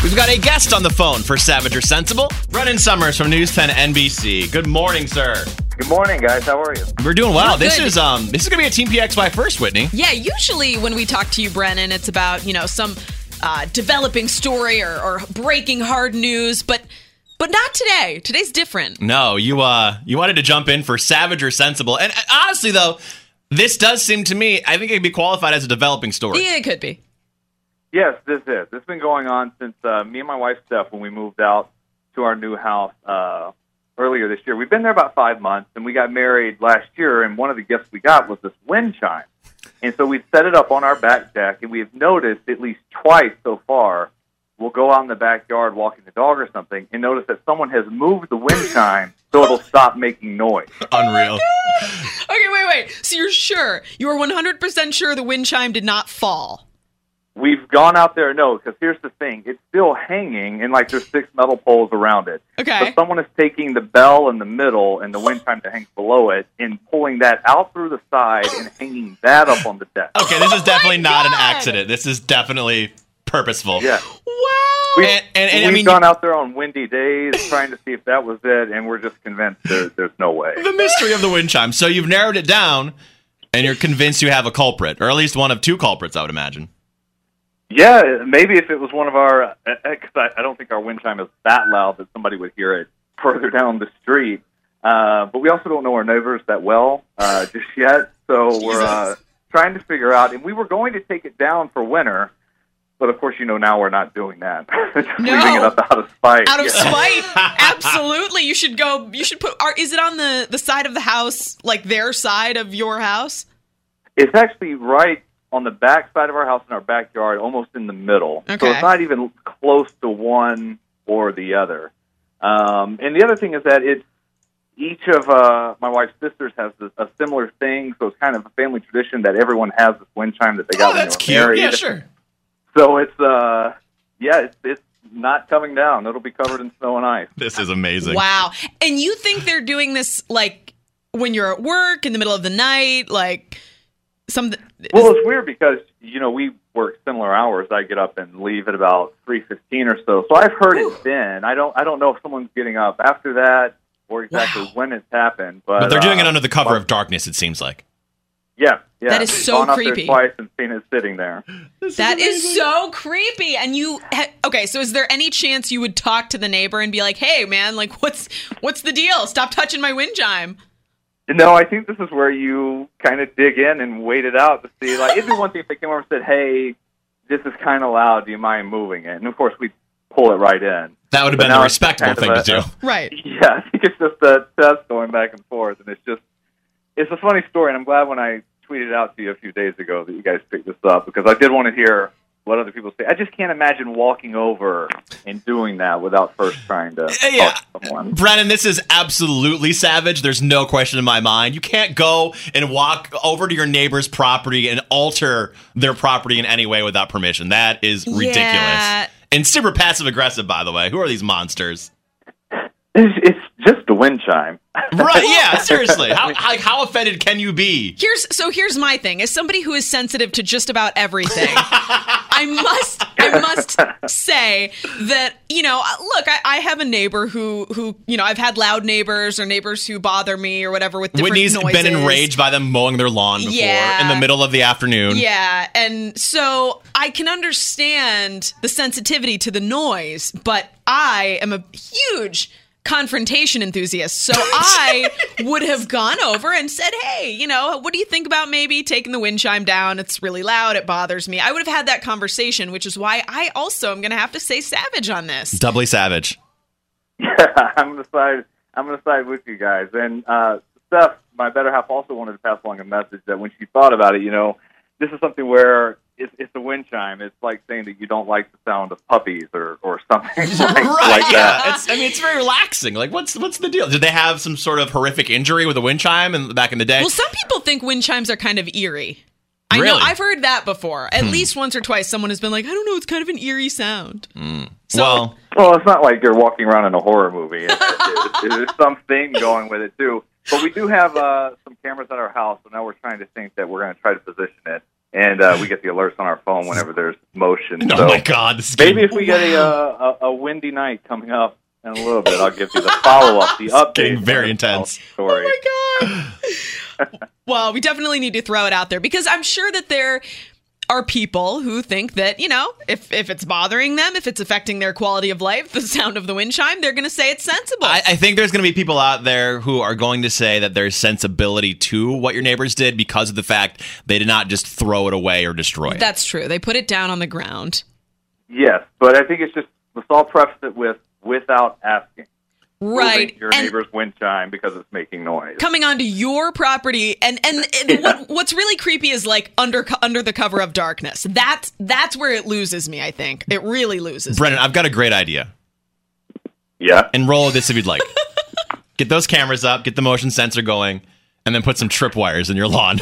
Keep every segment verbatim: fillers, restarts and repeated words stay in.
We've got a guest on the phone for Savage or Sensible. Brennan Summers from News ten N B C. Good morning, sir. Good morning, guys. How are you? We're doing well. We're this good. is um this is gonna be a Team P X Y first, Whitney. Yeah, usually when we talk to you, Brennan, it's about, you know, some uh, developing story or, or breaking hard news, but but not today. Today's different. No, you uh you wanted to jump in for Savage or Sensible. And uh, honestly though, this does seem to me, I think it could be qualified as a developing story. Yeah, it could be. Yes, this is. This has been going on since uh, me and my wife, Steph, when we moved out to our new house uh, earlier this year. We've been there about five months, and we got married last year, and one of the gifts we got was this wind chime. And so we set it up on our back deck, and we've noticed at least twice so far, we'll go out in the backyard walking the dog or something, and notice that someone has moved the wind chime so it'll stop making noise. Unreal. Okay, wait, wait. So you're sure? You are one hundred percent sure the wind chime did not fall? We've gone out there, no, because here's the thing. It's still hanging, and like there's six metal poles around it. Okay. So someone is taking the bell in the middle and the wind chime that hangs below it and pulling that out through the side and hanging that up on the deck. Okay, this is Oh definitely my not an God. accident. This is definitely purposeful. Yeah. Wow. We, And, and, and we've I mean, gone out there on windy days trying to see if that was it, and we're just convinced there, there's no way. the mystery of the wind chime. So you've narrowed it down, and you're convinced you have a culprit, or at least one of two culprits, I would imagine. Yeah, maybe if it was one of our, because I, I don't think our wind chime is that loud that somebody would hear it further down the street. Uh, but we also don't know our neighbors that well uh, just yet, so we're uh, trying to figure out. And we were going to take it down for winter, but of course, you know, now we're not doing that. Just No. leaving it up out of spite. Out of Yeah. spite, absolutely. You should go. You should put. Are, is it on the the side of the house, like their side of your house? It's actually right on the back side of our house in our backyard, almost in the middle. So Okay. it's not even close to one or the other. Um, and the other thing is that it's each of uh, my wife's sisters has a, a similar thing, so it's kind of a family tradition that everyone has this wind chime that they got Oh, when that's they were cute. married. Yeah, sure. So it's, uh, yeah, it's, it's not coming down. It'll be covered in snow and ice. This is amazing. Wow. And you think they're doing this like when you're at work in the middle of the night, like some. Well, it's weird because, you know, we work similar hours. I get up and leave at about three fifteen or so. So I've heard Ooh. it then. I don't I don't know if someone's getting up after that or exactly Wow. when it's happened. But, But they're doing it uh, under the cover well, of darkness, it seems like. Yeah, yeah. That is We've so gone up creepy. there twice and seen it sitting there. That is so creepy. And you, ha- okay, so is there any chance you would talk to the neighbor and be like, "Hey, man, like, what's what's the deal? Stop touching my wind chime." No, I think this is where you kind of dig in and wait it out to see. Like, it'd be one thing if they came over and said, "Hey, this is kind of loud. Do you mind moving it?" And of course, we'd pull it right in. That would have But been now the it's respectable kind thing of to a- do. Right. Yeah, I think it's just a test going back and forth, and it's just, it's a funny story, and I'm glad when I tweeted out to you a few days ago that you guys picked this up, because I did want to hear what other people say. I just can't imagine walking over and doing that without first trying to Yeah. talk to someone. Brennan, this is absolutely savage. There's no question in my mind. You can't go and walk over to your neighbor's property and alter their property in any way without permission. That is ridiculous. Yeah. And super passive aggressive, by the way. Who are these monsters? It's, it's just a wind chime. Right, yeah, seriously. How, like, how offended can you be? Here's so here's my thing. As somebody who is sensitive to just about everything, I must I must say that, you know, look, I, I have a neighbor who who you know I've had loud neighbors or neighbors who bother me or whatever with different Whitney's noises. been enraged by them mowing their lawn before Yeah. in the middle of the afternoon. Yeah, and so I can understand the sensitivity to the noise, but I am a huge confrontation enthusiast. So I would have gone over and said, "Hey, you know, what do you think about maybe taking the wind chime down? It's really loud. It bothers me." I would have had that conversation, which is why I also am going to have to say savage on this. Doubly savage. Yeah, I'm gonna side. I'm gonna side with you guys. And uh, Steph, my better half, also wanted to pass along a message that when she thought about it, you know, this is something where it's, it's a wind chime. It's like saying that you don't like the sound of puppies or, or something like, Right, like that. yeah. It's, I mean, it's very relaxing. Like, what's what's the deal? Did they have some sort of horrific injury with a wind chime in, back in the day? Well, some people think wind chimes are kind of eerie. I know, Really? I've heard that before. At least once or twice, someone has been like, "I don't know, it's kind of an eerie sound." So, well, Well, it's not like you're walking around in a horror movie. It, it, it, there's some theme going with it, too. But we do have uh, some cameras at our house, so now we're trying to think that we're going to try to position it and uh, we get the alerts on our phone whenever there's motion. Oh so my God! This is maybe getting, if we get a, uh, a a windy night coming up in a little bit, I'll give you the follow up, the update. getting very on the intense. Story. Oh my God. Well, we definitely need to throw it out there because I'm sure that there are people who think that, you know, if, if it's bothering them, if it's affecting their quality of life, the sound of the wind chime, they're going to say it's sensible. I, I think there's going to be people out there who are going to say that there's sensibility to what your neighbors did because of the fact they did not just throw it away or destroy it. That's true. They put it down on the ground. Yes, but I think it's just, let's all preface it with without asking. Right. Moving your And neighbor's wind chime because it's making noise. coming onto your property, and and, and Yeah. what, what's really creepy is like under under the cover of darkness. That's that's where it loses me. I think it really loses. Brennan, I've got a great idea. Yeah. And roll with this if you'd like. Get those cameras up, get the motion sensor going, and then put some tripwires in your lawn.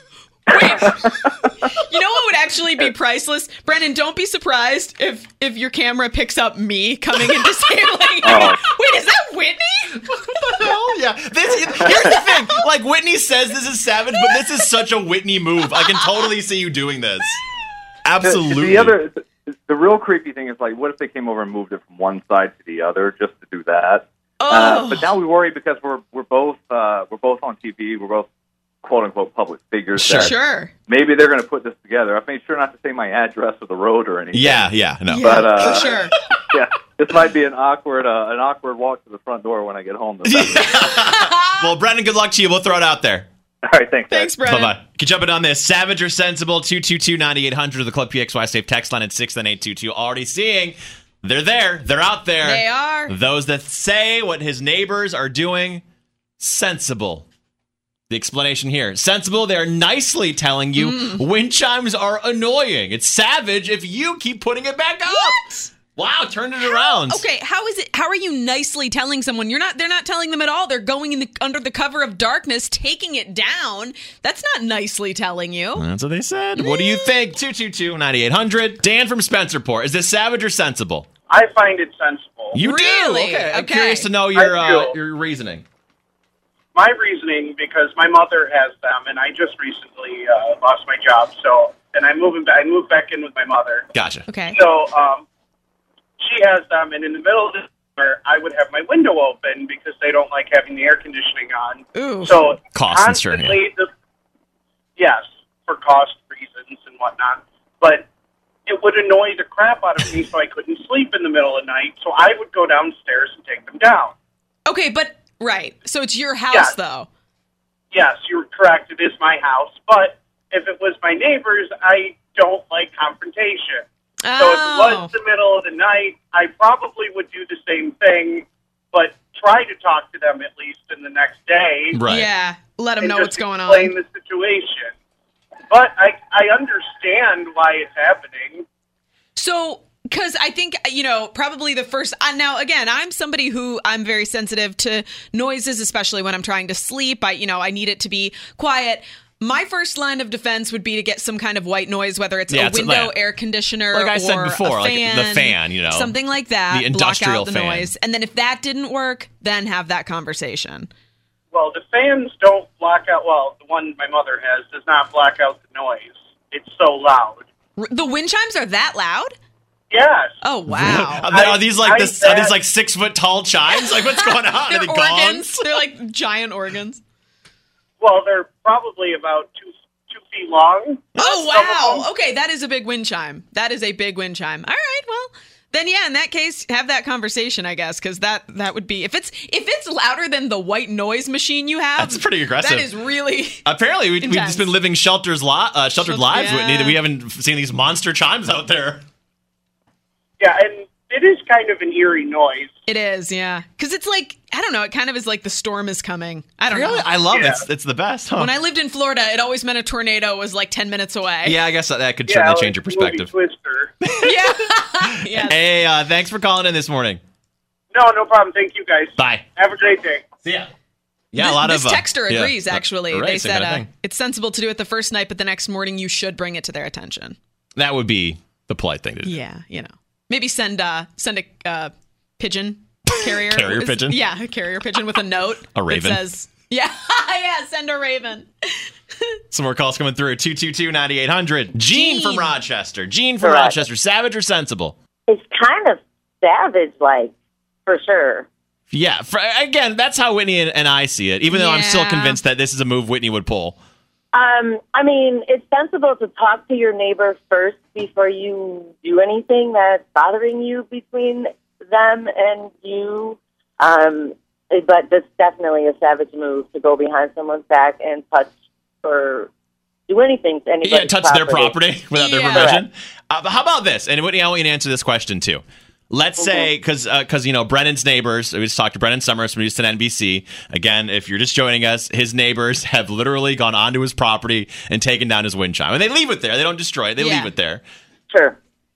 You know what would actually be priceless, Brennan? Don't be surprised if if your camera picks up me coming and disabling. Oh. Wait, is that Whitney? What the hell? Yeah. This, here's the thing. Like, Whitney says this is savage, but this is such a Whitney move. I can totally see you doing this. Absolutely. The, the other, the, the real creepy thing is like, what if they came over and moved it from one side to the other just to do that? Oh. Uh, but now we worry because we're we're both uh, we're both on T V. We're both quote unquote public figures. Sure. that Sure. Maybe they're going to put this together. I've made sure not to say my address or the road or anything. Yeah, yeah, no. Yeah, But, uh, for sure. Yeah, this might be an awkward uh, an awkward walk to the front door when I get home. This afternoon. Well, Brennan, good luck to you. We'll throw it out there. All right, thanks. guys. Thanks, Brennan. Bye-bye. Keep jumping on this. Savage or sensible, two two two, nine eight hundred, the Club P X Y Safe text line at six nine eight two two. Already seeing they're there. They're out there. They are. Those that say what his neighbors are doing, sensible. The explanation here. Sensible, they're nicely telling you Mm. wind chimes are annoying. It's savage if you keep putting it back up. What? Wow, turn it around. Okay, how is it? How are you nicely telling someone? You're not. They're not telling them at all. They're going in the, under the cover of darkness, taking it down. That's not nicely telling you. That's what they said. What do you think? two two two, nine eight hundred. Dan from Spencerport. Is this savage or sensible? I find it sensible. You Really? do? Okay. I'm Okay. curious to know your I do. uh, your reasoning. My reasoning, because my mother has them, and I just recently uh, lost my job, so and I'm moving back. I moved back in with my mother, Gotcha. Okay. so um, she has them, and in the middle of the summer, I would have my window open because they don't like having the air conditioning on. Ooh. So Cost and sure, constantly, the, yes, for cost reasons and whatnot, but it would annoy the crap out of me, so I couldn't sleep in the middle of the night. So I would go downstairs and take them down. Okay, but right. So it's your house, Yeah. though. Yes, you're correct. It is my house. But if it was my neighbor's, I don't like confrontation. So if it Oh. was the middle of the night, I probably would do the same thing, but try to talk to them at least in the next day. Right. Yeah. Let them and know just what's going explain on. the situation. But I, I understand why it's happening. So, because I think, you know, probably the first. Uh, now, again, I'm somebody who I'm very sensitive to noises, especially when I'm trying to sleep. I, you know, I need it to be quiet. My first line of defense would be to get some kind of white noise, whether it's Yeah, a it's- window yeah. air conditioner Like I or said before, a like fan, the fan, you know. something like that. The industrial block out the fan. noise, and then if that didn't work, then have that conversation. Well, the fans don't block out, well, the one my mother has does not block out the noise. It's so loud. R- The wind chimes are that loud? Yes. Oh wow! Are, they- are these like I- this? I Are these bet- like six foot tall chimes? Like what's going on? Are They're they organs. gongs? They're like giant organs. Well, they're probably about two two feet long. Oh Some of wow! them. Okay, that is a big wind chime. That is a big wind chime. All right, well then, yeah. In that case, have that conversation, I guess, because that that would be if it's if it's louder than the white noise machine you have. That's pretty aggressive. That is really. Apparently, we, we've Intense. just been living shelters, li- uh, sheltered Shel- lives, yeah. Whitney. That we haven't seen these monster chimes out there. Yeah, and it is kind of an eerie noise. It is, yeah, because it's like I don't know. It kind of is like the storm is coming. I don't Really, know. I love it. Yeah. It's, it's the best. Huh? When I lived in Florida, it always meant a tornado was like ten minutes away. yeah, I guess that, that could Yeah, certainly like change your the movie perspective. Twister. yeah. Yes. Hey, uh, thanks for calling in this morning. No, no problem. Thank you, guys. Bye. Have a great day. See ya. Yeah, this, a lot this of uh, texter yeah, agrees. uh, Actually, right, they same said kind of uh, thing. it's sensible to do it the first night, but the next morning you should bring it to their attention. that would be the polite thing to do. Yeah, you know, maybe send uh send a uh, pigeon carrier Carrier Is- pigeon? Yeah, a carrier pigeon with a note. A raven. That says, yeah, yeah, send a raven. Some more calls coming through. two two two, nine eight hundred. Gene, Gene. from Rochester. Gene from Correct. Rochester. Savage or sensible? It's kind of savage-like, for sure. Yeah. For, again, that's how Whitney and, and I see it, even though I'm still Yeah. convinced that this is a move Whitney would pull. Um, I mean, it's sensible to talk to your neighbor first before you do anything that's bothering you between them and you. Um, but that's definitely a savage move to go behind someone's back and touch or do anything to anybody. Yeah, touch their property without their Yeah. permission. Uh, but how about this? And Whitney, I want you to answer this question too. Let's say, because, because you know, Brennan's neighbors, we just talked to Brennan Summers from Houston N B C. Again, if you're just joining us, his neighbors have literally gone onto his property and taken down his wind chime. And they leave it there. They don't destroy it. They Yeah. leave it there. Sure.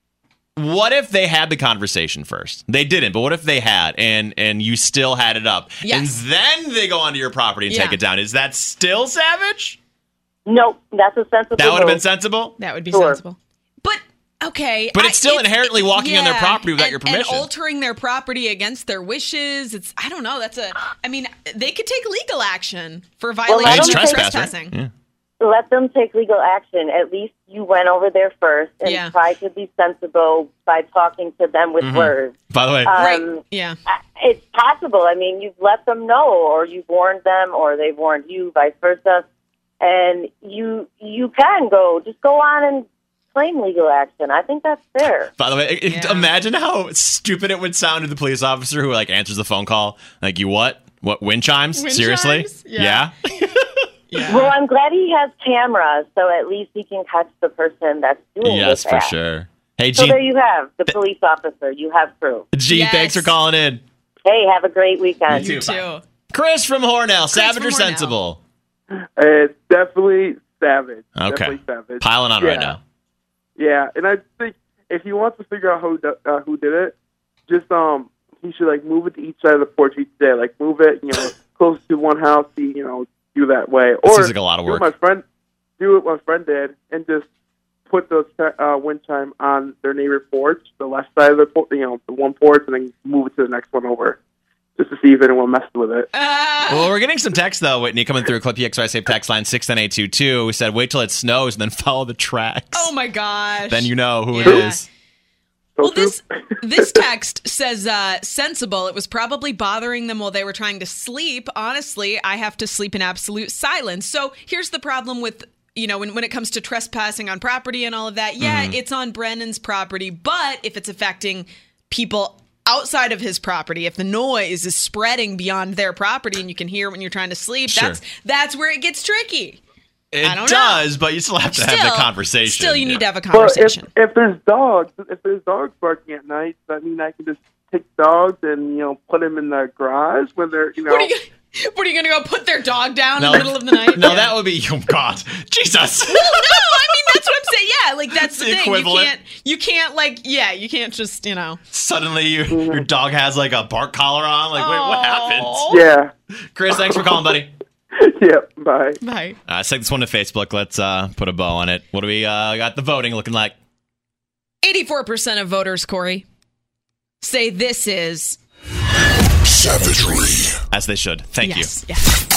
What if they had the conversation first? They didn't, but what if they had and and you still had it up? Yes. And then they go onto your property and Yeah. take it down. Is that still savage? Nope, that's a sensible That would have been move. sensible? That would be Sure. sensible. But okay, But I- it's still inherently walking on their property without and, your permission. and altering their property against their wishes. It's I don't know. That's a. I mean, they could take legal action for let violating them It's take- trespass, trespassing. right? Yeah. Let them take legal action. At least you went over there first and Yeah. tried to be sensible by talking to them with words. By the way, Um, Right? Yeah. I- It's possible. I mean, you've let them know, or you've warned them, or they've warned you, vice versa. And you you can go, just go on and claim legal action. I think that's fair. by the way, it- Yeah. imagine how stupid it would sound to the police officer who like answers the phone call. Like, you what? What, wind chimes? Wind Seriously? chimes? Yeah. Yeah. Well, I'm glad he has cameras, so at least he can catch the person that's doing Yes, this for act. sure. Hey, So Gene, there you have the police officer. You have proof. Gene Yes. thanks for calling in. Hey, have a great weekend. You You too. Chris from Hornell, savage from or Hornell. sensible? It's definitely savage. Okay. Definitely savage. Piling on yeah. right now. Yeah, and I think if he wants to figure out who do, uh, who did it, just um, he should like move it to each side of the porch each day. Like move it, you know, close to one house. He, you know, do that way. Or seems like a lot of do work. what my friend, do what my friend did, and just put the uh, wind chime on their neighbor porch, the left side of the por- you know, the one porch, and then move it to the next one over, just to see if anyone messed with it. Uh, Well, we're getting some text, though, Whitney, coming through. Clip X Y Safe text line six nine eight two two. We said, wait till it snows and then follow the tracks. oh my gosh. Then you know who it Yeah. is. So Well, true. this this text says uh, sensible. It was probably bothering them while they were trying to sleep. Honestly, I have to sleep in absolute silence. So here's the problem with, you know, when, when it comes to trespassing on property and all of that. Yeah, Mm-hmm. it's on Brennan's property, but if it's affecting people outside of his property, if the noise is spreading beyond their property and you can hear when you're trying to sleep, Sure. that's that's where it gets tricky. It I don't know. does, but you still have to have the conversation. Still, you Yeah. need to have a But if, conversation. if there's dogs, if there's dogs barking at night, I mean, I can just take dogs and, you know, put them in the garage when they're, you know. What are you, what are you going to go put their dog down No. in the middle of the night? No, Yeah. that would be, oh, God. Jesus. no, I mean that's what I'm saying. Yeah, like that's the, The thing. equivalent. You can't, you can't like, yeah, you can't just, you know. Suddenly you, your dog has like a bark collar on. Like, wait, what happened? Aw. Yeah. Chris, thanks for calling, buddy. Yeah. Bye. Bye. Uh, let's take this one to Facebook. Let's uh, put a bow on it. What do we uh, got the voting looking like? eighty-four percent of voters, Corey, say this is Savagery. As they should. Thank you. yes, yes.